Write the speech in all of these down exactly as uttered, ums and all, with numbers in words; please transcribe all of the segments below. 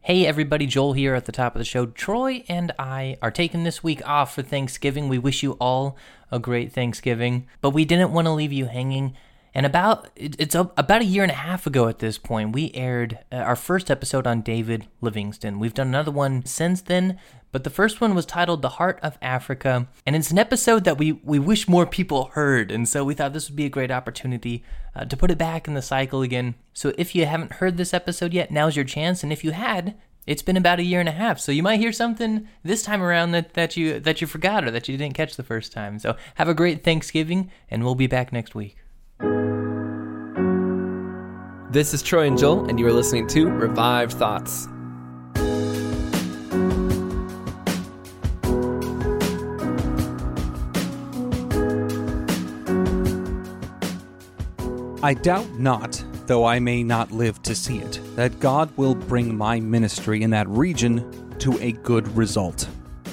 Hey everybody, Joel here at the top of the show. Troy and I are taking this week off for Thanksgiving. We wish you all a great Thanksgiving, but we didn't want to leave you hanging. And about it's about a year and a half ago at this point, we aired our first episode on David Livingstone. We've done another one since then, but the first one was titled The Heart of Africa, and it's an episode that we, we wish more people heard, and so we thought this would be a great opportunity uh, to put it back in the cycle again. So if you haven't heard this episode yet, now's your chance, and if you had, it's been about a year and a half, so you might hear something this time around that, that you that you forgot or that you didn't catch the first time. So have a great Thanksgiving, and we'll be back next week. This is Troy and Joel, and you are listening to Revived Thoughts. I doubt not, though I may not live to see it, that God will bring my ministry in that region to a good result.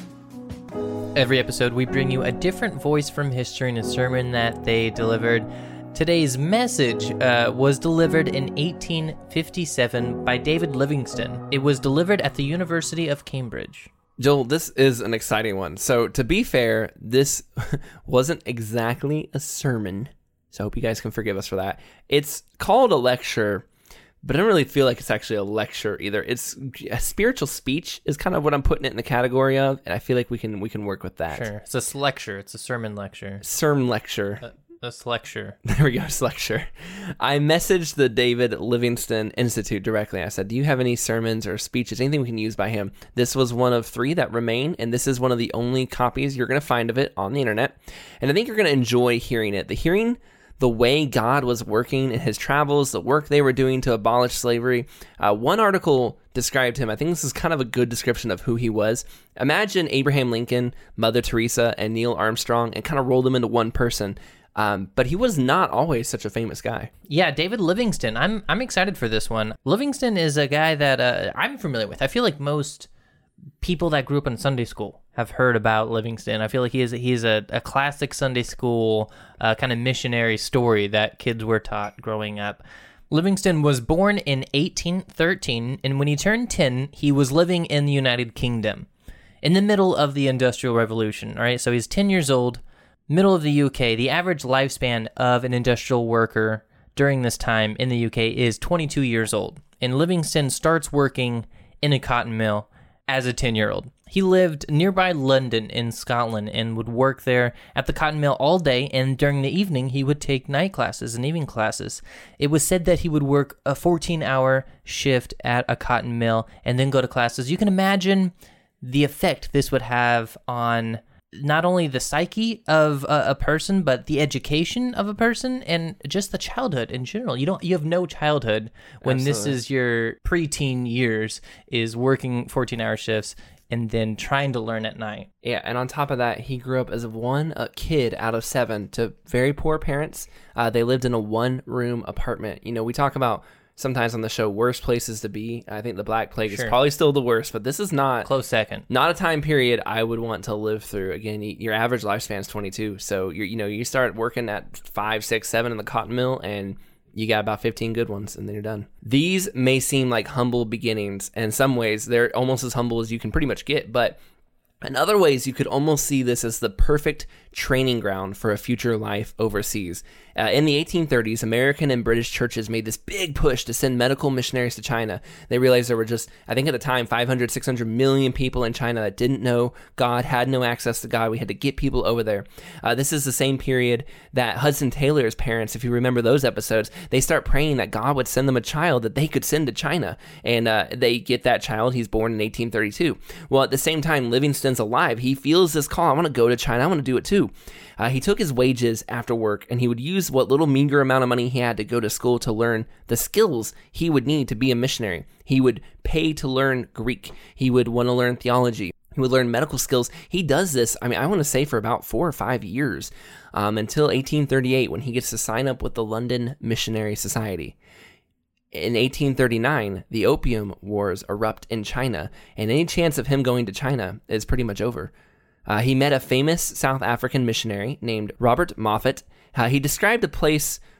Every episode, we bring you a different voice from history and a sermon that they delivered. Today's message uh, was delivered in eighteen fifty-seven by David Livingstone. It was delivered at the University of Cambridge. Joel, this is an exciting one. So to be fair, this wasn't exactly a sermon, so I hope you guys can forgive us for that. It's called a lecture, but I don't really feel like it's actually a lecture either. It's a spiritual speech is kind of what I'm putting it in the category of, and I feel like we can we can work with that. Sure, it's a lecture. It's a sermon lecture. Sermon lecture. Uh- This lecture. There we go, this lecture. I messaged the David Livingstone Institute directly. I said, do you have any sermons or speeches, anything we can use by him? This was one of three that remain, and this is one of the only copies you're going to find of it on the internet. And I think you're going to enjoy hearing it. The hearing the way God was working in his travels, the work they were doing to abolish slavery. Uh, one article described him. I think this is kind of a good description of who he was. Imagine Abraham Lincoln, Mother Teresa, and Neil Armstrong, and kind of roll them into one person. Um, but he was not always such a famous guy. Yeah, David Livingstone. I'm I'm excited for this one. Livingstone is a guy that uh, I'm familiar with. I feel like most people that grew up in Sunday school have heard about Livingstone. I feel like he is he's a, a classic Sunday school uh, kind of missionary story that kids were taught growing up. Livingstone was born in eighteen thirteen, and when he turned ten, he was living in the United Kingdom in the middle of the Industrial Revolution. All right, so he's ten years old. Middle of the U K, the average lifespan of an industrial worker during this time in the U K is twenty-two years old. And Livingstone starts working in a cotton mill as a ten-year-old. He lived nearby London in Scotland and would work there at the cotton mill all day, and during the evening he would take night classes and evening classes. It was said that he would work a fourteen-hour shift at a cotton mill and then go to classes. You can imagine the effect this would have on not only the psyche of a, a person, but the education of a person and just the childhood in general. You don't, you have no childhood when Absolutely. This is your preteen years, is working fourteen-hour shifts and then trying to learn at night. Yeah, and on top of that, he grew up as one uh, kid out of seven to very poor parents. Uh, they lived in a one-room apartment. You know, we talk about sometimes on the show, worst places to be. I think the Black Plague sure. is probably still the worst, but this is not close second. Not a time period I would want to live through. Again, your average lifespan is twenty-two, so you you know you start working at five, six, seven in the cotton mill, and you got about fifteen good ones, and then you're done. These may seem like humble beginnings, and in some ways they're almost as humble as you can pretty much get, but in other ways, you could almost see this as the perfect training ground for a future life overseas. Uh, in the eighteen thirties, American and British churches made this big push to send medical missionaries to China. They realized there were just, I think at the time, five hundred, six hundred million people in China that didn't know God, had no access to God. We had to get people over there. Uh, this is the same period that Hudson Taylor's parents, if you remember those episodes, they start praying that God would send them a child that they could send to China. And uh, they get that child. He's born in eighteen thirty-two. Well, at the same time, Livingstone's alive. He feels this call. I want to go to China. I want to do it too. Uh, he took his wages after work, and he would use what little meager amount of money he had to go to school to learn the skills he would need to be a missionary. He would pay to learn Greek. He would want to learn theology. He would learn medical skills. He does this, I mean, I want to say for about four or five years, um, until eighteen thirty-eight, when he gets to sign up with the London Missionary Society. In eighteen thirty-nine, the Opium Wars erupt in China, and any chance of him going to China is pretty much over. Uh, he met a famous South African missionary named Robert Moffat. Uh, he described a place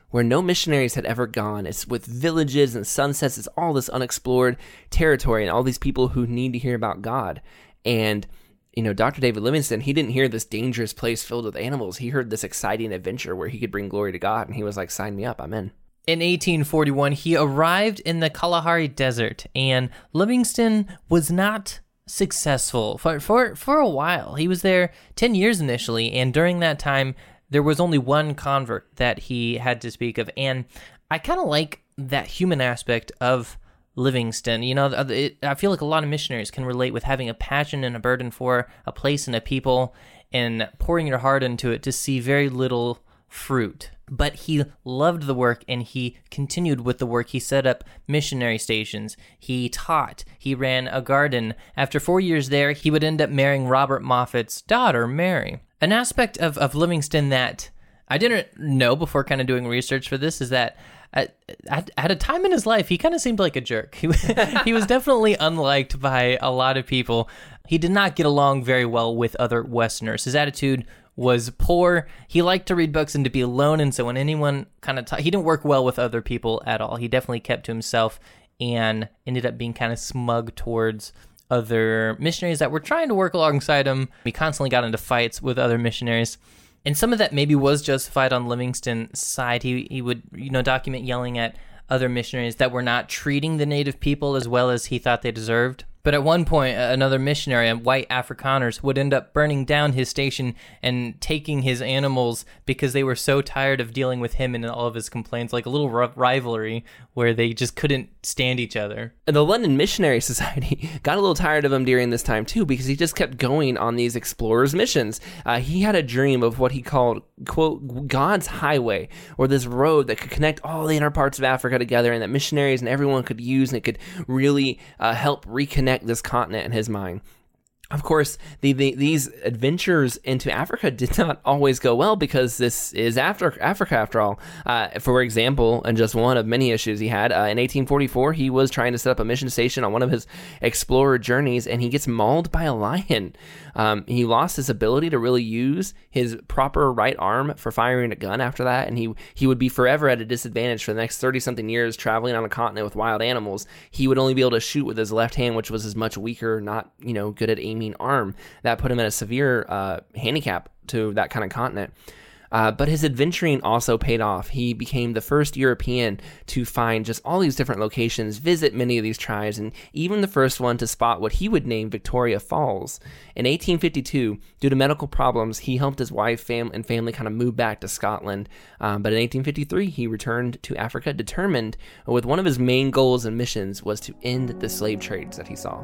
where no missionaries had ever gone. It's with villages and sunsets. It's all this unexplored territory and all these people who need to hear about God. And, you know, Doctor David Livingstone, he didn't hear this dangerous place filled with animals. He heard this exciting adventure where he could bring glory to God. And he was like, sign me up. I'm in. In eighteen forty-one, he arrived in the Kalahari Desert, and Livingstone was not successful for, for, for a while. He was there ten years initially, and during that time, there was only one convert that he had to speak of. And I kind of like that human aspect of Livingstone. You know, it, I feel like a lot of missionaries can relate with having a passion and a burden for a place and a people and pouring your heart into it to see very little fruit. But he loved the work, and he continued with the work. He set up missionary stations. He taught. He ran a garden. After four years there, he would end up marrying Robert Moffat's daughter, Mary. An aspect of, of Livingstone that I didn't know before kind of doing research for this is that at, at, at a time in his life, he kind of seemed like a jerk. He, he was definitely unliked by a lot of people. He did not get along very well with other Westerners. His attitude was poor. He liked to read books and to be alone, and so when anyone kind of ta- he didn't work well with other people at all. He definitely kept to himself and ended up being kind of smug towards other missionaries that were trying to work alongside him. He constantly got into fights with other missionaries, and some of that maybe was justified on Livingstone's side. He he would, you know, document yelling at other missionaries that were not treating the native people as well as he thought they deserved. But at one point, another missionary, white Afrikaners, would end up burning down his station and taking his animals because they were so tired of dealing with him and all of his complaints, like a little r- rivalry where they just couldn't stand each other. And the London Missionary Society got a little tired of him during this time too, because he just kept going on these explorers' missions. Uh, he had a dream of what he called, quote, God's highway, or this road that could connect all the inner parts of Africa together, and that missionaries and everyone could use, and it could really uh, help reconnect this continent in his mind. Of course, the, the, these adventures into Africa did not always go well, because this is after Africa, after all. Uh, for example, and just one of many issues he had, uh, in eighteen forty-four, he was trying to set up a mission station on one of his explorer journeys, and he gets mauled by a lion. Um, he lost his ability to really use his proper right arm for firing a gun after that, and he he would be forever at a disadvantage for the next thirty-something years traveling on a continent with wild animals. He would only be able to shoot with his left hand, which was his much weaker, not, you know, good at aiming arm. That put him at a severe uh, handicap to that kind of continent. Uh, but his adventuring also paid off. He became the first European to find just all these different locations, visit many of these tribes, and even the first one to spot what he would name Victoria Falls. In eighteen fifty-two, due to medical problems, he helped his wife fam- and family kind of move back to Scotland. Um, but in eighteen fifty-three, he returned to Africa, determined with one of his main goals and missions was to end the slave trades that he saw.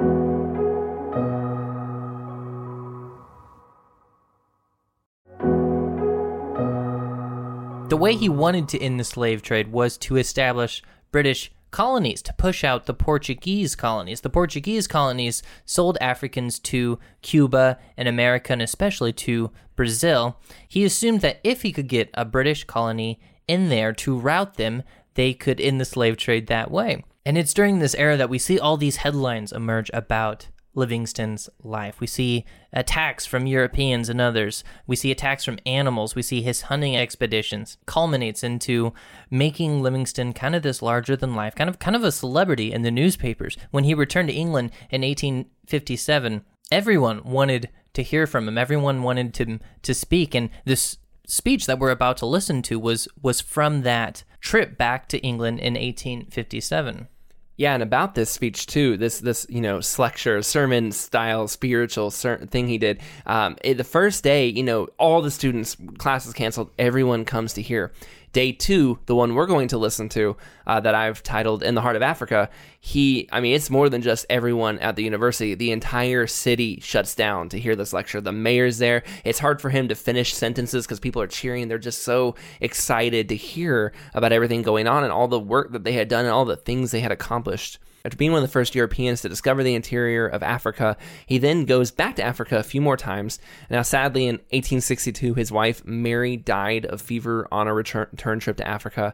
The way he wanted to end the slave trade was to establish British colonies, to push out the Portuguese colonies. The Portuguese colonies sold Africans to Cuba and America, and especially to Brazil. He assumed that if he could get a British colony in there to route them, they could end the slave trade that way. And it's during this era that we see all these headlines emerge about Livingstone's life. We see attacks from Europeans and others. We see attacks from animals. We see his hunting expeditions. Culminates into making Livingstone kind of this larger than life, kind of kind of a celebrity in the newspapers. When he returned to England in eighteen fifty-seven, everyone wanted to hear from him. Everyone wanted to to speak, and this speech that we're about to listen to was was from that trip back to England in eighteen fifty-seven. Yeah, and about this speech too, this this you know lecture, sermon style, spiritual certain thing he did. Um, it, the first day, you know, all the students, classes canceled, everyone comes to hear. Day two, the one we're going to listen to, uh, that I've titled "In the Heart of Africa," he, I mean, it's more than just everyone at the university. The entire city shuts down to hear this lecture. The mayor's there. It's hard for him to finish sentences because people are cheering. They're just so excited to hear about everything going on and all the work that they had done and all the things they had accomplished. After being one of the first Europeans to discover the interior of Africa, he then goes back to Africa a few more times. Now, sadly, in eighteen sixty-two, his wife, Mary, died of fever on a return, return trip to Africa.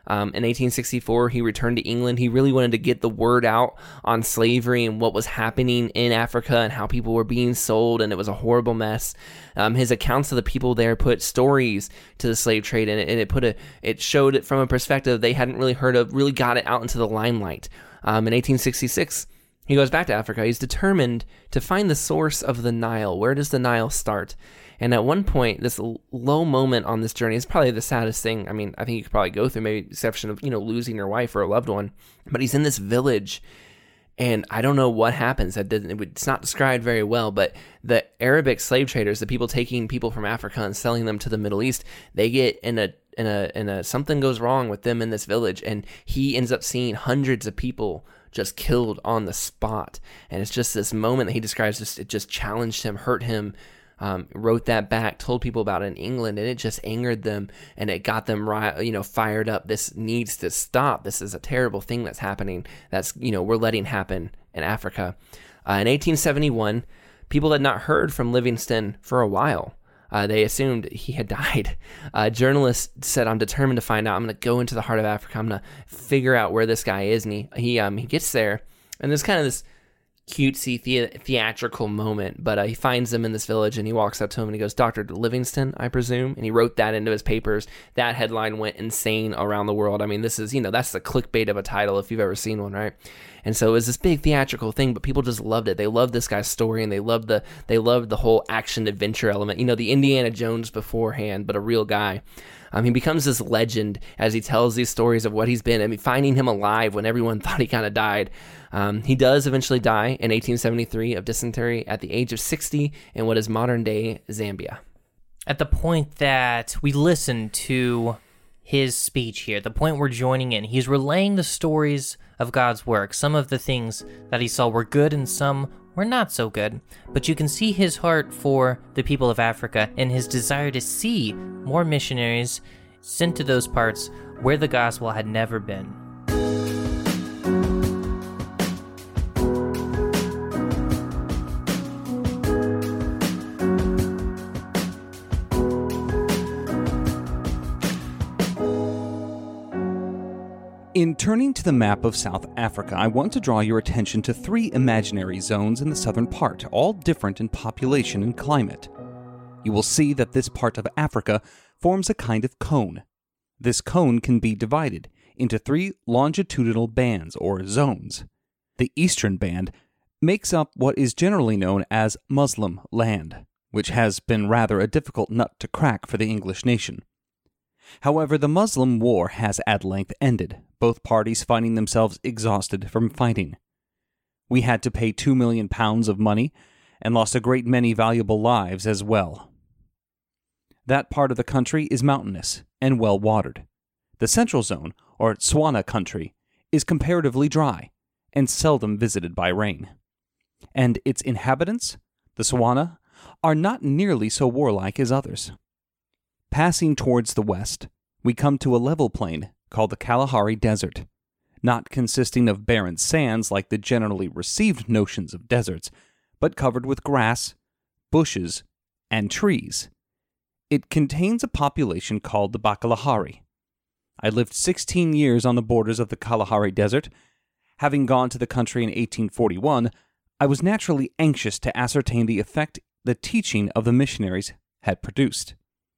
Um, in eighteen sixty-four, he returned to England. He really wanted to get the word out on slavery and what was happening in Africa and how people were being sold, and it was a horrible mess. Um, his accounts of the people there put stories to the slave trade, and it, and it put a it showed it from a perspective they hadn't really heard of, really got it out into the limelight. Um, in eighteen sixty-six, he goes back to Africa. He's determined to find the source of the Nile. Where does the Nile start? And at one point, this low moment on this journey is probably the saddest thing. I mean, I think you could probably go through, maybe exception of, you know, losing your wife or a loved one. But he's in this village, and I don't know what happens. That didn't, it's not described very well, but the Arabic slave traders, the people taking people from Africa and selling them to the Middle East, they get in a, in a, in a, something goes wrong with them in this village, and he ends up seeing hundreds of people just killed on the spot. And it's just this moment that he describes, just, it just challenged him, hurt him. Um, wrote that back, told people about it in England, and it just angered them, and it got them, you know, fired up. This needs to stop. This is a terrible thing that's happening. That's, you know, we're letting happen in Africa. Uh, in eighteen seventy-one, people had not heard from Livingstone for a while. Uh, they assumed he had died. Uh, journalists said, "I'm determined to find out. I'm going to go into the heart of Africa. I'm going to figure out where this guy is." And he he um he gets there, and there's kind of this cutesy the- theatrical moment, but uh, he finds them in this village, and he walks up to him and he goes, "Doctor Livingstone, I presume?" And he wrote that into his papers. That headline went insane around the world. I mean, this is, you know, that's the clickbait of a title if you've ever seen one, right? And so it was this big theatrical thing, but people just loved it. They loved this guy's story, and they loved the they loved the whole action adventure element. You know, the Indiana Jones beforehand, but a real guy. Um, he becomes this legend as he tells these stories of what he's been. I mean, finding him alive when everyone thought he kind of died. Um, he does eventually die in eighteen seventy-three of dysentery at the age of sixty in what is modern-day Zambia. At the point that we listen to his speech here, the point we're joining in, he's relaying the stories of God's work. Some of the things that he saw were good and some were not so good, but you can see his heart for the people of Africa and his desire to see more missionaries sent to those parts where the gospel had never been. In turning to the map of South Africa, I want to draw your attention to three imaginary zones in the southern part, all different in population and climate. You will see that this part of Africa forms a kind of cone. This cone can be divided into three longitudinal bands or zones. The eastern band makes up what is generally known as Muslim land, which has been rather a difficult nut to crack for the English nation. However, the Muslim war has at length ended, both parties finding themselves exhausted from fighting. We had to pay two million pounds of money and lost a great many valuable lives as well. That part of the country is mountainous and well-watered. The central zone, or Tswana country, is comparatively dry and seldom visited by rain. And its inhabitants, the Tswana, are not nearly so warlike as others. Passing towards the west, we come to a level plain called the Kalahari Desert, not consisting of barren sands like the generally received notions of deserts, but covered with grass, bushes, and trees. It contains a population called the Bakalahari. I lived sixteen years on the borders of the Kalahari Desert. Having gone to the country in eighteen forty-one, I was naturally anxious to ascertain the effect the teaching of the missionaries had produced.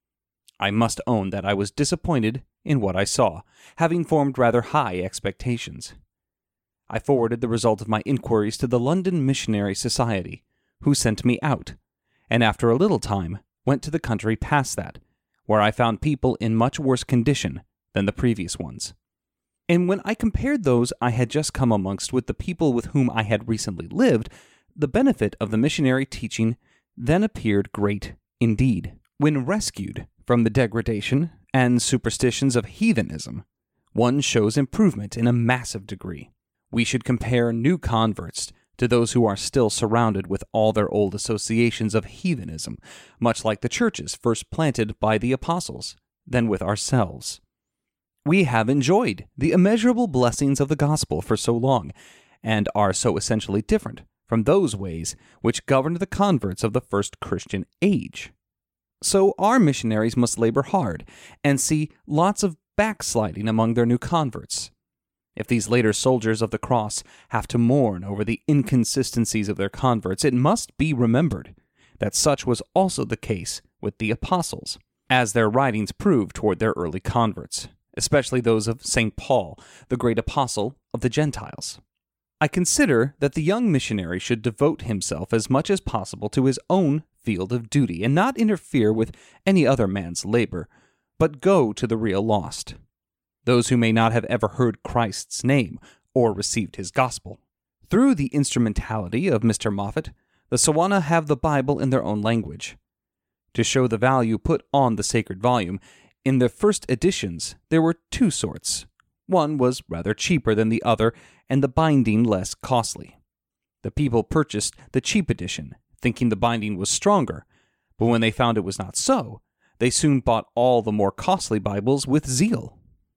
I must own that I was disappointed in what I saw, having formed rather high expectations. I forwarded the result of my inquiries to the London Missionary Society, who sent me out, and after a little time went to the country past that, where I found people in much worse condition than the previous ones. And when I compared those I had just come amongst with the people with whom I had recently lived, the benefit of the missionary teaching then appeared great indeed. When rescued from the degradation and superstitions of heathenism, one shows improvement in a massive degree. We should compare new converts to those who are still surrounded with all their old associations of heathenism, much like the churches first planted by the apostles, than with ourselves. We have enjoyed the immeasurable blessings of the gospel for so long, and are so essentially different from those ways which governed the converts of the first Christian age. So our missionaries must labor hard and see lots of backsliding among their new converts. If these later soldiers of the cross have to mourn over the inconsistencies of their converts, it must be remembered that such was also the case with the apostles, as their writings prove toward their early converts, especially those of Saint Paul, the great apostle of the Gentiles. I consider that the young missionary should devote himself as much as possible to his own field of duty and not interfere with any other man's labor, but go to the real lost, those who may not have ever heard Christ's name or received his gospel. Through the instrumentality of Mister Moffat, the Sewanna have the Bible in their own language. To show the value put on the sacred volume, in the first editions there were two sorts. One was rather cheaper than the other, and the binding less costly. The people purchased the cheap edition, thinking the binding was stronger, but when they found it was not so, they soon bought all the more costly Bibles with zeal.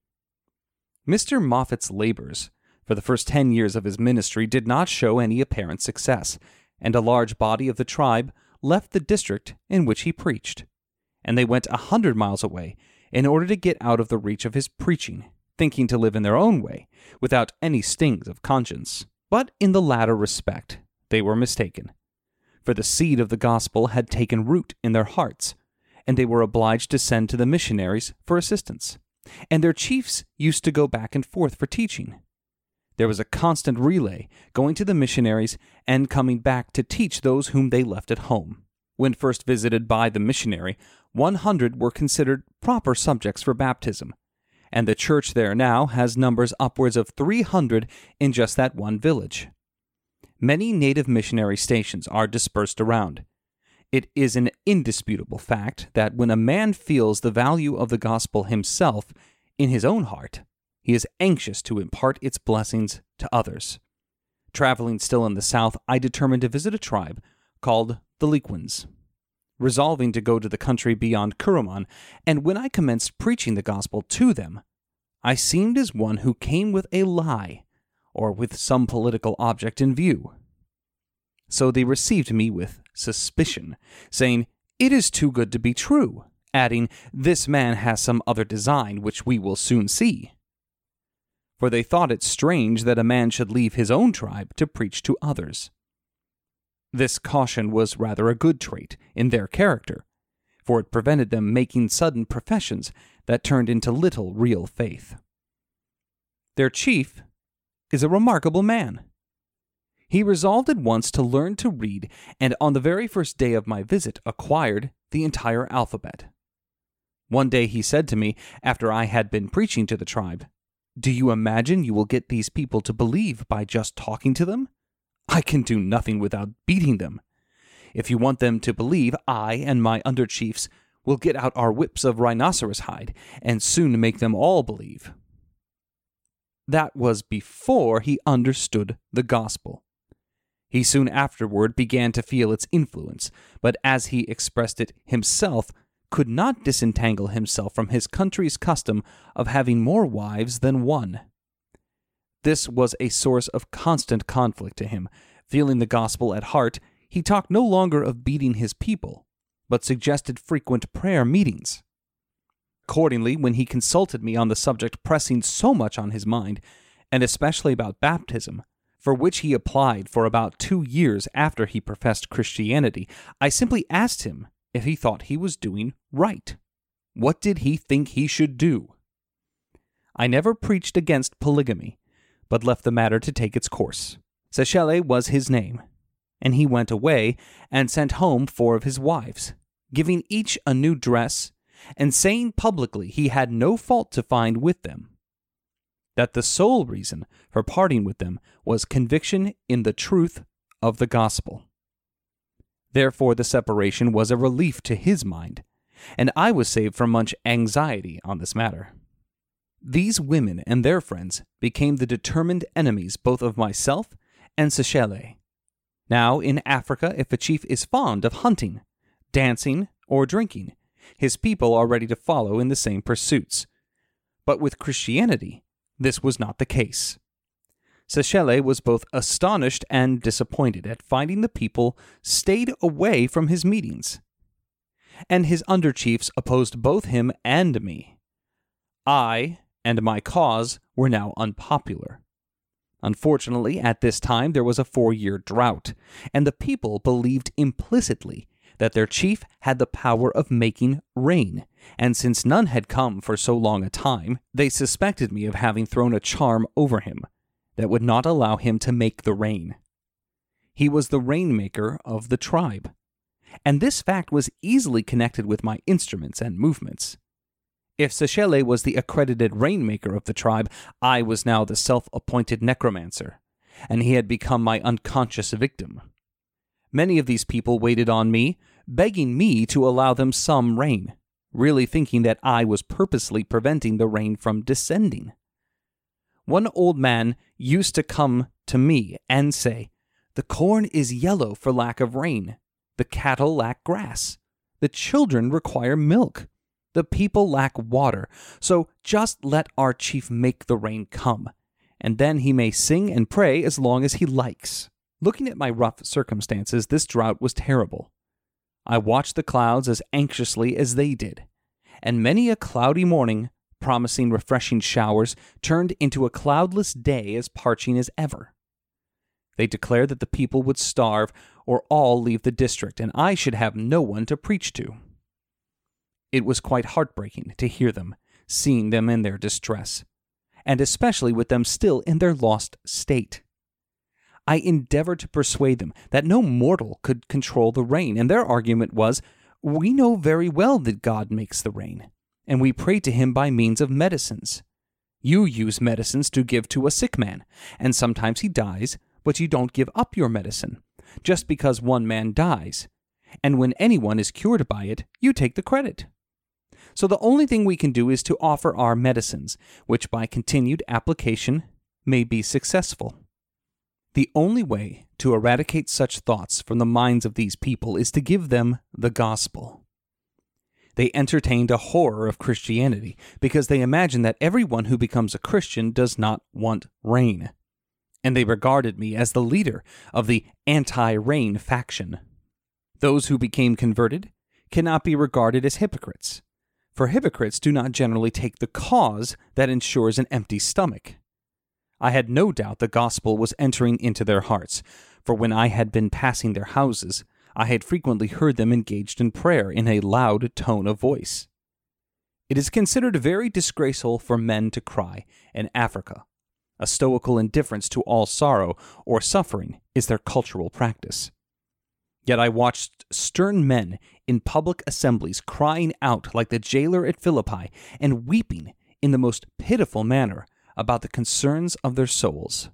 Mister Moffat's labors for the first ten years of his ministry did not show any apparent success, and a large body of the tribe left the district in which he preached, and they went a hundred miles away in order to get out of the reach of his preaching, thinking to live in their own way, without any stings of conscience. But in the latter respect, they were mistaken, for the seed of the gospel had taken root in their hearts, and they were obliged to send to the missionaries for assistance, and their chiefs used to go back and forth for teaching. There was a constant relay, going to the missionaries and coming back to teach those whom they left at home. When first visited by the missionary, one hundred were considered proper subjects for baptism, and the church there now has numbers upwards of three hundred in just that one village. Many native missionary stations are dispersed around. It is an indisputable fact that when a man feels the value of the gospel himself in his own heart, he is anxious to impart its blessings to others. Traveling still in the south, I determined to visit a tribe called the Lequans, resolving to go to the country beyond Kuruman, and when I commenced preaching the gospel to them, I seemed as one who came with a lie, or with some political object in view. So they received me with suspicion, saying, "It is too good to be true," adding, "This man has some other design which we will soon see." For they thought it strange that a man should leave his own tribe to preach to others. This caution was rather a good trait in their character, for it prevented them making sudden professions that turned into little real faith. Their chief is a remarkable man. He resolved at once to learn to read, and on the very first day of my visit acquired the entire alphabet. One day he said to me, after I had been preaching to the tribe, "Do you imagine you will get these people to believe by just talking to them? I can do nothing without beating them. If you want them to believe, I and my under-chiefs will get out our whips of rhinoceros hide and soon make them all believe." That was before he understood the gospel. He soon afterward began to feel its influence, but as he expressed it himself, could not disentangle himself from his country's custom of having more wives than one. This was a source of constant conflict to him. Feeling the gospel at heart, he talked no longer of beating his people, but suggested frequent prayer meetings. Accordingly, when he consulted me on the subject pressing so much on his mind, and especially about baptism, for which he applied for about two years after he professed Christianity, I simply asked him if he thought he was doing right. What did he think he should do? I never preached against polygamy, but left the matter to take its course. Sechele was his name, and he went away and sent home four of his wives, giving each a new dress, and saying publicly he had no fault to find with them, that the sole reason for parting with them was conviction in the truth of the gospel. Therefore the separation was a relief to his mind, and I was saved from much anxiety on this matter. These women and their friends became the determined enemies both of myself and Sechele. Now, in Africa, if a chief is fond of hunting, dancing, or drinking, his people are ready to follow in the same pursuits. But with Christianity, this was not the case. Sechele was both astonished and disappointed at finding the people stayed away from his meetings, and his under-chiefs opposed both him and me. I and my cause were now unpopular. Unfortunately, at this time there was a four-year drought, and the people believed implicitly that their chief had the power of making rain, and since none had come for so long a time, they suspected me of having thrown a charm over him that would not allow him to make the rain. He was the rainmaker of the tribe, and this fact was easily connected with my instruments and movements. If Seshele was the accredited rainmaker of the tribe, I was now the self-appointed necromancer, and he had become my unconscious victim. Many of these people waited on me, begging me to allow them some rain, really thinking that I was purposely preventing the rain from descending. One old man used to come to me and say, "The corn is yellow for lack of rain. The cattle lack grass. The children require milk. The people lack water. So just let our chief make the rain come, and then he may sing and pray as long as he likes." Looking at my rough circumstances, this drought was terrible. I watched the clouds as anxiously as they did, and many a cloudy morning, promising refreshing showers, turned into a cloudless day as parching as ever. They declared that the people would starve or all leave the district, and I should have no one to preach to. It was quite heartbreaking to hear them, seeing them in their distress, and especially with them still in their lost state. I endeavored to persuade them that no mortal could control the rain, and their argument was, "We know very well that God makes the rain, and we pray to him by means of medicines. You use medicines to give to a sick man, and sometimes he dies, but you don't give up your medicine, just because one man dies, and when anyone is cured by it, you take the credit. So the only thing we can do is to offer our medicines, which by continued application may be successful." The only way to eradicate such thoughts from the minds of these people is to give them the gospel. They entertained a horror of Christianity because they imagined that everyone who becomes a Christian does not want rain, and they regarded me as the leader of the anti-rain faction. Those who became converted cannot be regarded as hypocrites, for hypocrites do not generally take the cause that ensures an empty stomach. I had no doubt the gospel was entering into their hearts, for when I had been passing their houses, I had frequently heard them engaged in prayer in a loud tone of voice. It is considered very disgraceful for men to cry in Africa. A stoical indifference to all sorrow or suffering is their cultural practice. Yet I watched stern men in public assemblies crying out like the jailer at Philippi and weeping in the most pitiful manner about the concerns of their souls.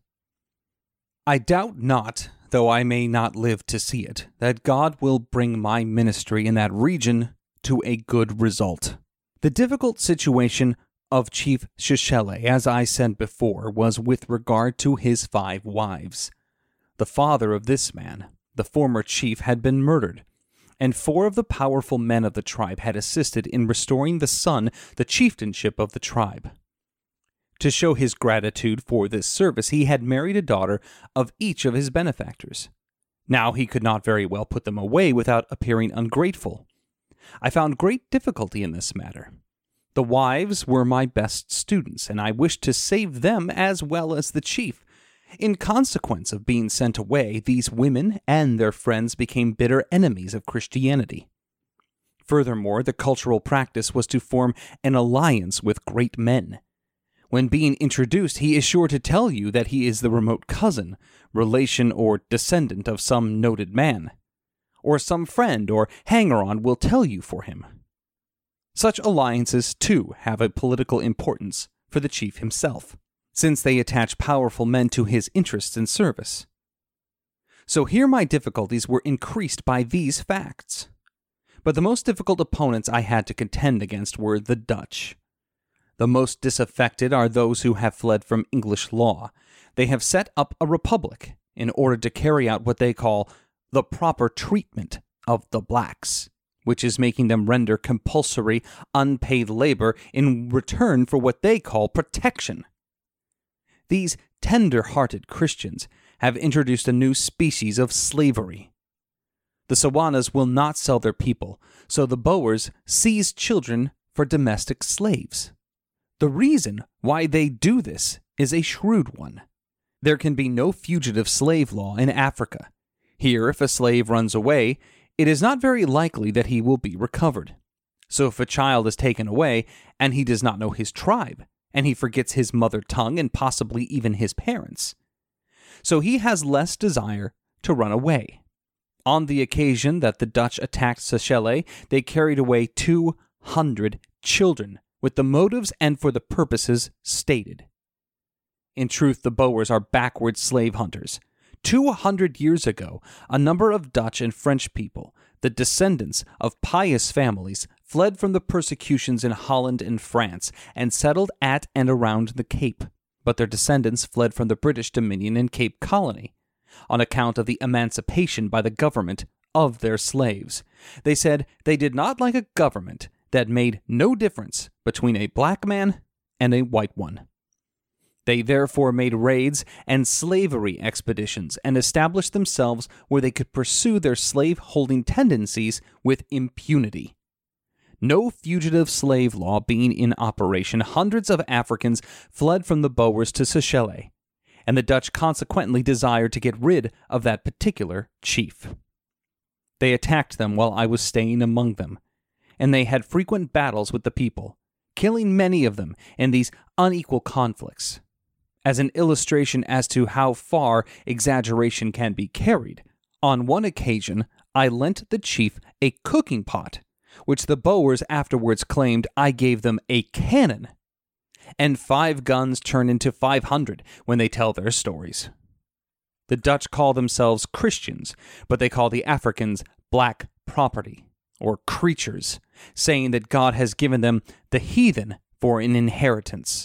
I doubt not, though I may not live to see it, that God will bring my ministry in that region to a good result. The difficult situation of Chief Seshele, as I said before, was with regard to his five wives. The father of this man, the former chief, had been murdered, and four of the powerful men of the tribe had assisted in restoring the son the chieftainship of the tribe. To show his gratitude for this service, he had married a daughter of each of his benefactors. Now he could not very well put them away without appearing ungrateful. I found great difficulty in this matter. The wives were my best students, and I wished to save them as well as the chief. In consequence of being sent away, these women and their friends became bitter enemies of Christianity. Furthermore, the cultural practice was to form an alliance with great men. When being introduced, he is sure to tell you that he is the remote cousin, relation, or descendant of some noted man, or some friend or hanger-on will tell you for him. Such alliances, too, have a political importance for the chief himself, since they attach powerful men to his interests and service. So here my difficulties were increased by these facts. But the most difficult opponents I had to contend against were the Dutch. The most disaffected are those who have fled from English law. They have set up a republic in order to carry out what they call the proper treatment of the blacks, which is making them render compulsory, unpaid labor in return for what they call protection. These tender-hearted Christians have introduced a new species of slavery. The Sawanas will not sell their people, so the Boers seize children for domestic slaves. The reason why they do this is a shrewd one. There can be no fugitive slave law in Africa. Here, if a slave runs away, it is not very likely that he will be recovered. So if a child is taken away, and he does not know his tribe, and he forgets his mother tongue and possibly even his parents, so he has less desire to run away. On the occasion that the Dutch attacked Sechele, they carried away two hundred children, with the motives and for the purposes stated. In truth, the Boers are backward slave hunters. Two hundred years ago, a number of Dutch and French people, the descendants of pious families, fled from the persecutions in Holland and France and settled at and around the Cape. But their descendants fled from the British Dominion in Cape Colony on account of the emancipation by the government of their slaves. They said they did not like a government that made no difference between a black man and a white one. They therefore made raids and slavery expeditions and established themselves where they could pursue their slave-holding tendencies with impunity. No fugitive slave law being in operation, hundreds of Africans fled from the Boers to Sechele, and the Dutch consequently desired to get rid of that particular chief. They attacked them while I was staying among them, and they had frequent battles with the people, killing many of them in these unequal conflicts. As an illustration as to how far exaggeration can be carried, on one occasion I lent the chief a cooking pot, which the Boers afterwards claimed I gave them a cannon, and five guns turn into five hundred when they tell their stories. The Dutch call themselves Christians, but they call the Africans black property, or creatures, saying that God has given them the heathen for an inheritance.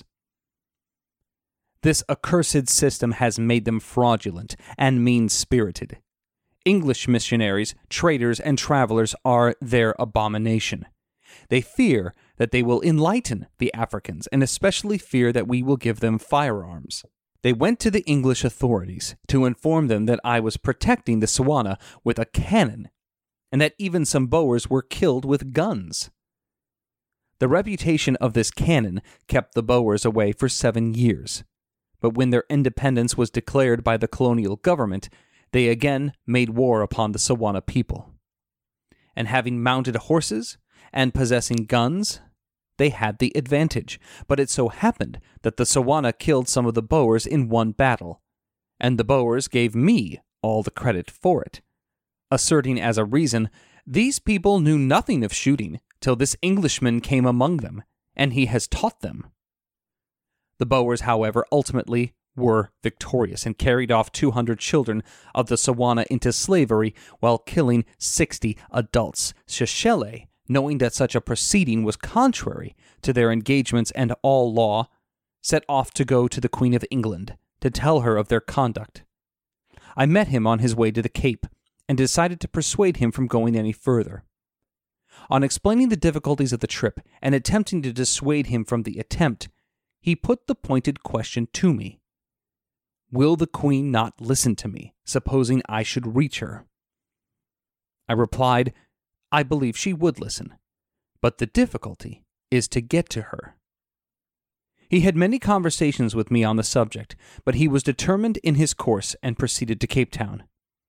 This accursed system has made them fraudulent and mean-spirited. English missionaries, traders, and travelers are their abomination. They fear that they will enlighten the Africans, and especially fear that we will give them firearms. They went to the English authorities to inform them that I was protecting the Setswana with a cannon, and that even some Boers were killed with guns. The reputation of this cannon kept the Boers away for seven years. But when their independence was declared by the colonial government, they again made war upon the Setswana people. And having mounted horses and possessing guns, they had the advantage. But it so happened that the Setswana killed some of the Boers in one battle, and the Boers gave me all the credit for it, asserting as a reason, these people knew nothing of shooting till this Englishman came among them, and he has taught them. The Boers, however, ultimately were victorious and carried off two hundred children of the Setswana into slavery while killing sixty adults. Sechele, knowing that such a proceeding was contrary to their engagements and all law, set off to go to the Queen of England to tell her of their conduct. I met him on his way to the Cape and decided to persuade him from going any further. On explaining the difficulties of the trip and attempting to dissuade him from the attempt, he put the pointed question to me. Will the Queen not listen to me, supposing I should reach her? I replied, I believe she would listen, but the difficulty is to get to her. He had many conversations with me on the subject, but he was determined in his course and proceeded to Cape Town.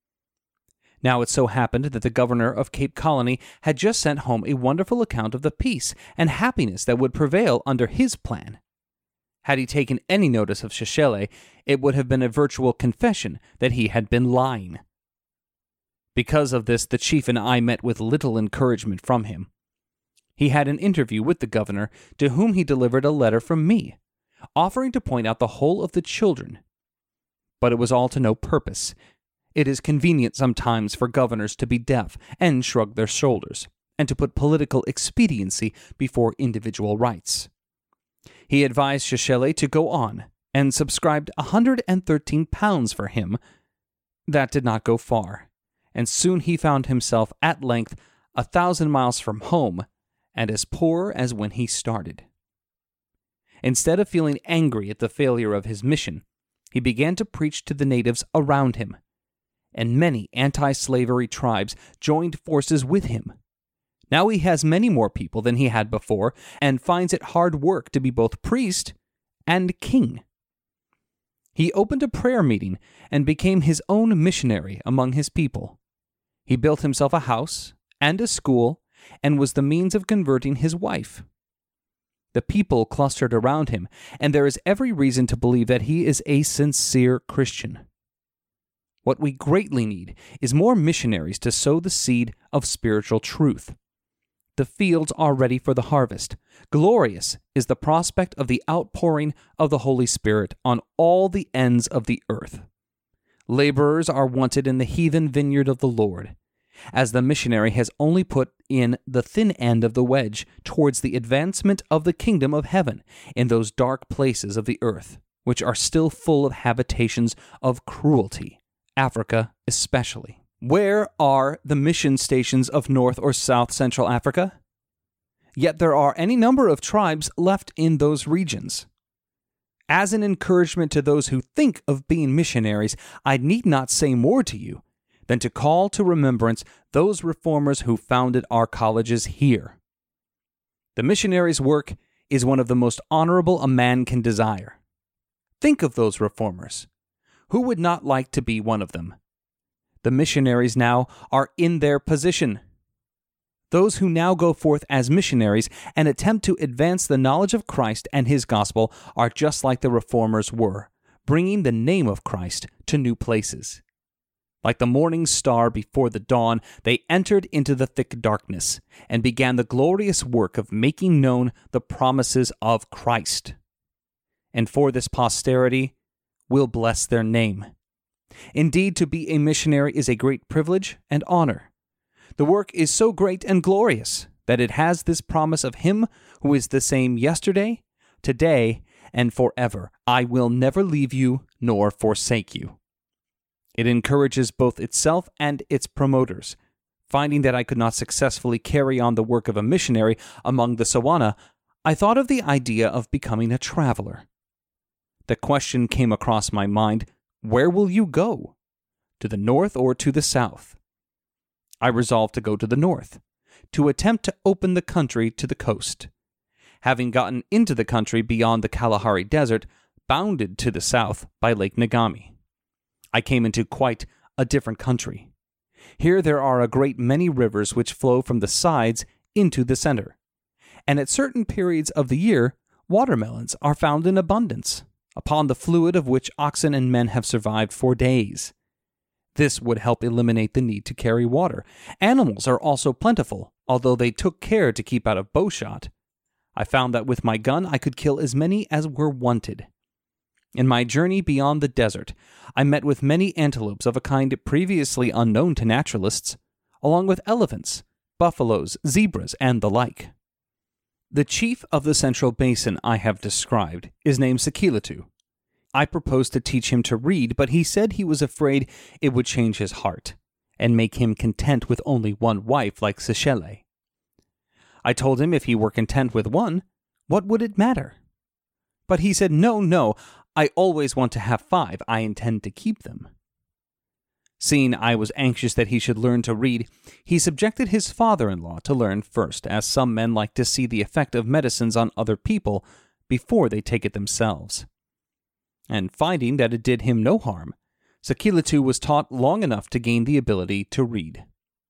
Now it so happened that the governor of Cape Colony had just sent home a wonderful account of the peace and happiness that would prevail under his plan. Had he taken any notice of Sechele, it would have been a virtual confession that he had been lying. Because of this, the chief and I met with little encouragement from him. He had an interview with the governor, to whom he delivered a letter from me, offering to point out the whole of the children. But it was all to no purpose. It is convenient sometimes for governors to be deaf and shrug their shoulders, and to put political expediency before individual rights. He advised Sechele to go on, and subscribed one hundred thirteen pounds for him. That did not go far, and soon he found himself at length a thousand miles from home, and as poor as when he started. Instead of feeling angry at the failure of his mission, he began to preach to the natives around him, and many anti-slavery tribes joined forces with him. Now he has many more people than he had before, and finds it hard work to be both priest and king. He opened a prayer meeting and became his own missionary among his people. He built himself a house and a school, and was the means of converting his wife. The people clustered around him, and there is every reason to believe that he is a sincere Christian. What we greatly need is more missionaries to sow the seed of spiritual truth. The fields are ready for the harvest. Glorious is the prospect of the outpouring of the Holy Spirit on all the ends of the earth. Laborers are wanted in the heathen vineyard of the Lord, as the missionary has only put in the thin end of the wedge towards the advancement of the kingdom of heaven in those dark places of the earth, which are still full of habitations of cruelty, Africa especially. Where are the mission stations of North or South Central Africa? Yet there are any number of tribes left in those regions. As an encouragement to those who think of being missionaries, I need not say more to you than to call to remembrance those reformers who founded our colleges here. The missionary's work is one of the most honorable a man can desire. Think of those reformers. Who would not like to be one of them? The missionaries now are in their position. Those who now go forth as missionaries and attempt to advance the knowledge of Christ and his gospel are just like the reformers were, bringing the name of Christ to new places. Like the morning star before the dawn, they entered into the thick darkness and began the glorious work of making known the promises of Christ. And for this posterity will bless their name. Indeed, to be a missionary is a great privilege and honor. The work is so great and glorious that it has this promise of him who is the same yesterday, today, and forever. I will never leave you nor forsake you. It encourages both itself and its promoters. Finding that I could not successfully carry on the work of a missionary among the Sawana, I thought of the idea of becoming a traveler. The question came across my mind, where will you go? To the north or to the south? I resolved to go to the north, to attempt to open the country to the coast. Having gotten into the country beyond the Kalahari Desert, bounded to the south by Lake Ngami. I came into quite a different country. Here there are a great many rivers which flow from the sides into the center, and at certain periods of the year, watermelons are found in abundance, upon the fluid of which oxen and men have survived for days. This would help eliminate the need to carry water. Animals are also plentiful, although they took care to keep out of bowshot. I found that with my gun I could kill as many as were wanted. In my journey beyond the desert, I met with many antelopes of a kind previously unknown to naturalists, along with elephants, buffaloes, zebras, and the like. The chief of the central basin I have described is named Sekeletu. I proposed to teach him to read, but he said he was afraid it would change his heart and make him content with only one wife like Seshele. I told him if he were content with one, what would it matter? But he said, no, no, I always want to have five. I intend to keep them. Seeing I was anxious that he should learn to read, he subjected his father-in-law to learn first, as some men like to see the effect of medicines on other people before they take it themselves. And finding that it did him no harm, Sekeletu was taught long enough to gain the ability to read.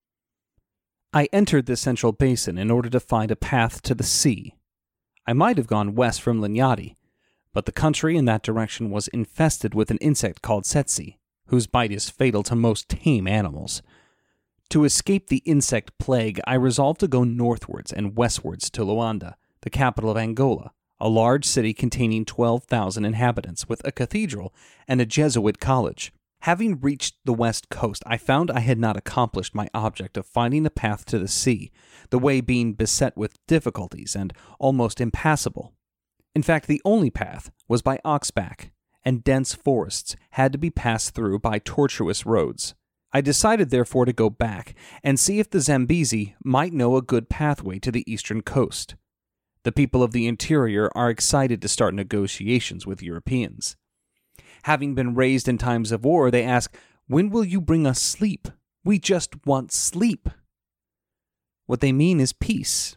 I entered the central basin in order to find a path to the sea. I might have gone west from Linyati, but the country in that direction was infested with an insect called tsetse, whose bite is fatal to most tame animals. To escape the insect plague, I resolved to go northwards and westwards to Luanda, the capital of Angola, a large city containing twelve thousand inhabitants, with a cathedral and a Jesuit college. Having reached the west coast, I found I had not accomplished my object of finding a path to the sea, the way being beset with difficulties and almost impassable. In fact, the only path was by oxback, and dense forests had to be passed through by tortuous roads. I decided therefore to go back and see if the Zambezi might know a good pathway to the eastern coast. The people of the interior are excited to start negotiations with Europeans. Having been raised in times of war, they ask, when will you bring us sleep? We just want sleep. What they mean is peace.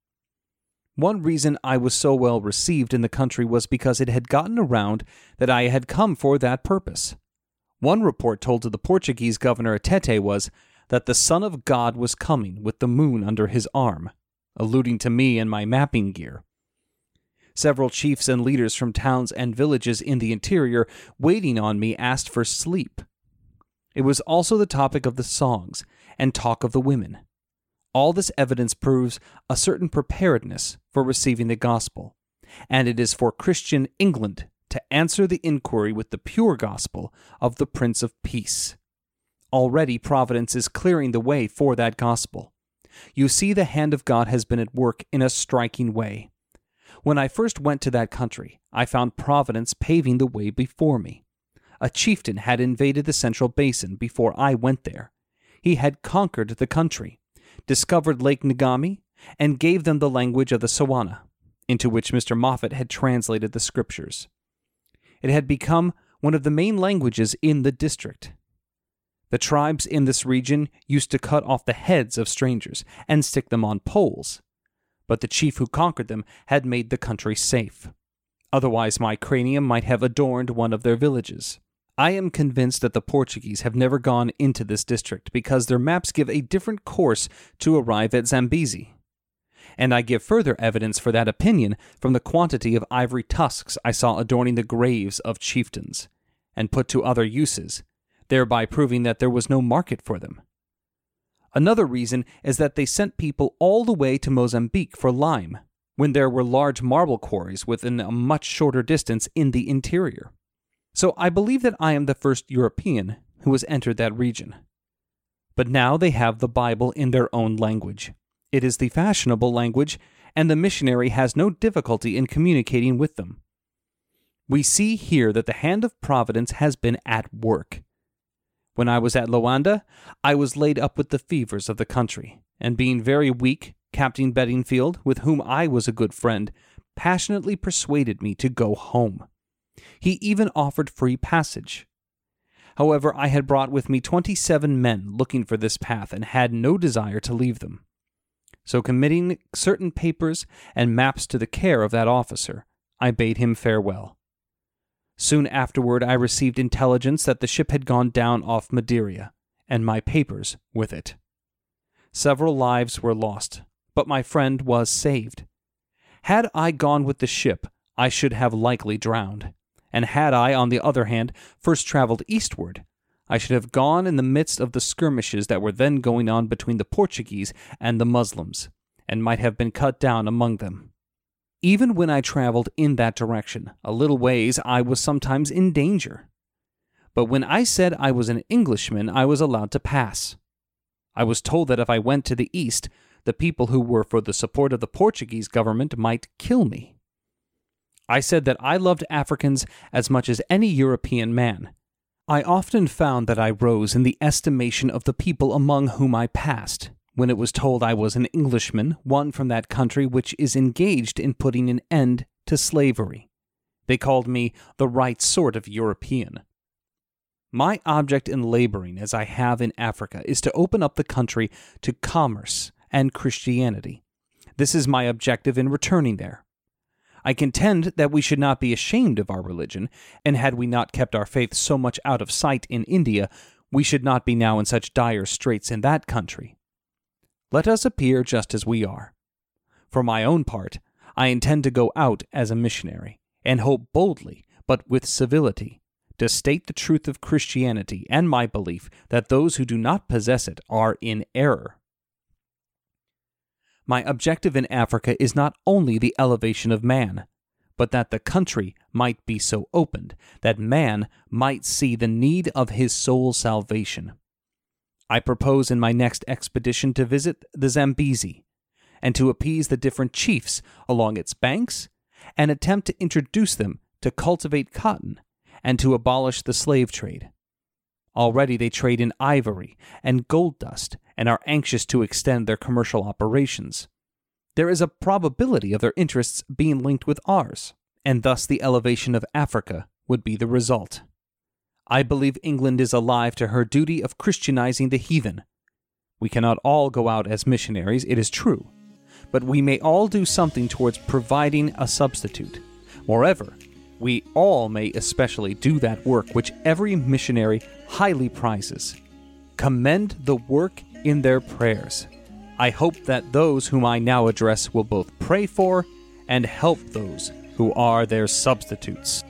One reason I was so well received in the country was because it had gotten around that I had come for that purpose. One report told to the Portuguese governor Atete was that the Son of God was coming with the moon under his arm, alluding to me and my mapping gear. Several chiefs and leaders from towns and villages in the interior waiting on me asked for sleep. It was also the topic of the songs and talk of the women. All this evidence proves a certain preparedness for receiving the gospel, and it is for Christian England to answer the inquiry with the pure gospel of the Prince of Peace. Already Providence is clearing the way for that gospel. You see, the hand of God has been at work in a striking way. When I first went to that country, I found Providence paving the way before me. A chieftain had invaded the Central Basin before I went there. He had conquered the country, discovered Lake Ngami, and gave them the language of the Sawana, into which Mister Moffat had translated the scriptures. It had become one of the main languages in the district. The tribes in this region used to cut off the heads of strangers and stick them on poles, but the chief who conquered them had made the country safe. Otherwise my cranium might have adorned one of their villages. I am convinced that the Portuguese have never gone into this district because their maps give a different course to arrive at Zambezi. And I give further evidence for that opinion from the quantity of ivory tusks I saw adorning the graves of chieftains, and put to other uses, thereby proving that there was no market for them. Another reason is that they sent people all the way to Mozambique for lime, when there were large marble quarries within a much shorter distance in the interior. So I believe that I am the first European who has entered that region. But now they have the Bible in their own language. It is the fashionable language, and the missionary has no difficulty in communicating with them. We see here that the hand of Providence has been at work. When I was at Luanda, I was laid up with the fevers of the country, and being very weak, Captain Bedingfield, with whom I was a good friend, passionately persuaded me to go home. He even offered free passage. However, I had brought with me twenty-seven men looking for this path and had no desire to leave them. So committing certain papers and maps to the care of that officer, I bade him farewell. Soon afterward I received intelligence that the ship had gone down off Madeira, and my papers with it. Several lives were lost, but my friend was saved. Had I gone with the ship, I should have likely drowned, and had I, on the other hand, first traveled eastward, I should have gone in the midst of the skirmishes that were then going on between the Portuguese and the Muslims, and might have been cut down among them. Even when I traveled in that direction, a little ways, I was sometimes in danger. But when I said I was an Englishman, I was allowed to pass. I was told that if I went to the east, the people who were for the support of the Portuguese government might kill me. I said that I loved Africans as much as any European man. I often found that I rose in the estimation of the people among whom I passed, when it was told I was an Englishman, one from that country which is engaged in putting an end to slavery. They called me the right sort of European. My object in laboring as I have in Africa is to open up the country to commerce and Christianity. This is my objective in returning there. I contend that we should not be ashamed of our religion, and had we not kept our faith so much out of sight in India, we should not be now in such dire straits in that country. Let us appear just as we are. For my own part, I intend to go out as a missionary, and hope boldly, but with civility, to state the truth of Christianity and my belief that those who do not possess it are in error. My objective in Africa is not only the elevation of man, but that the country might be so opened that man might see the need of his soul's salvation. I propose in my next expedition to visit the Zambezi, and to appease the different chiefs along its banks, and attempt to introduce them to cultivate cotton, and to abolish the slave trade. Already they trade in ivory and gold dust, and are anxious to extend their commercial operations. There is a probability of their interests being linked with ours, and thus the elevation of Africa would be the result. I believe England is alive to her duty of Christianizing the heathen, We cannot all go out as missionaries, it is true, but we may all do something towards providing a substitute. Moreover, we all may especially do that work which every missionary highly prizes. Commend the work in their prayers. I hope that those whom I now address will both pray for and help those who are their substitutes.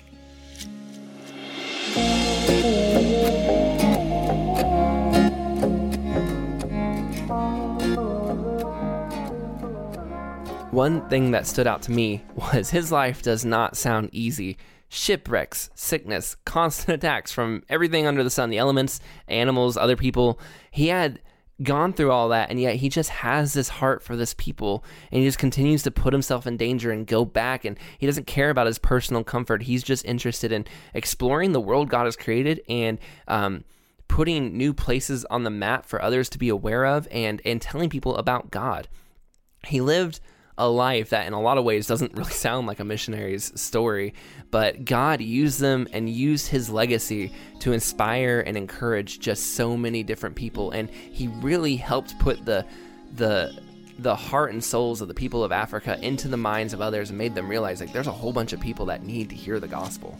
One thing that stood out to me was his life does not sound easy. Shipwrecks, sickness, constant attacks from everything under the sun, the elements, animals, other people. He had gone through all that, and yet he just has this heart for this people, and he just continues to put himself in danger and go back, and he doesn't care about his personal comfort. He's just interested in exploring the world God has created and um, putting new places on the map for others to be aware of, and, and telling people about God. He lived a life that in a lot of ways doesn't really sound like a missionary's story, but God used them and used his legacy to inspire and encourage just so many different people, and he really helped put the the the heart and souls of the people of Africa into the minds of others and made them realize like there's a whole bunch of people that need to hear the gospel.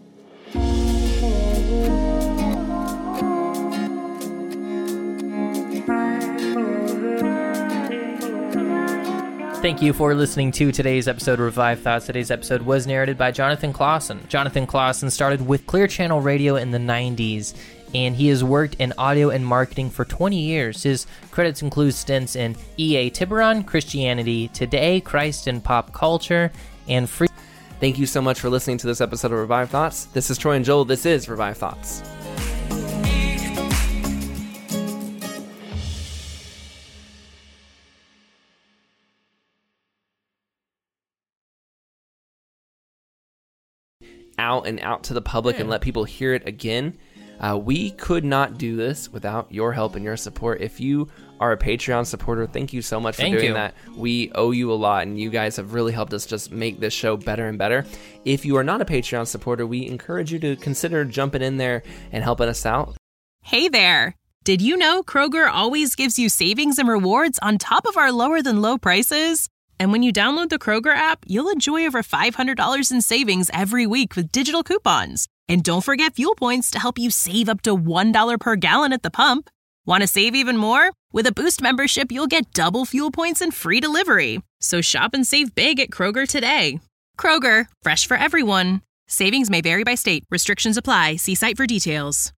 Thank you for listening to today's episode of Revive Thoughts. Today's episode was narrated by Jonathan Clausen. Jonathan Clausen started with Clear Channel Radio in the nineties, and he has worked in audio and marketing for twenty years. His credits include stints in E A Tiburon, Christianity Today, Christ in Pop Culture, and Free. Thank you so much for listening to this episode of Revive Thoughts. This is Troy and Joel. This is Revive Thoughts. Out and out to the public yeah. and let people hear it again. Uh, we could not do this without your help and your support. If you are a Patreon supporter, thank you so much for thank doing you. that. We owe you a lot, and you guys have really helped us just make this show better and better. If you are not a Patreon supporter, we encourage you to consider jumping in there and helping us out. Hey there! Did you know Kroger always gives you savings and rewards on top of our lower than low prices? And when you download the Kroger app, you'll enjoy over five hundred dollars in savings every week with digital coupons. And don't forget fuel points to help you save up to one dollar per gallon at the pump. Want to save even more? With a Boost membership, you'll get double fuel points and free delivery. So shop and save big at Kroger today. Kroger, fresh for everyone. Savings may vary by state. Restrictions apply. See site for details.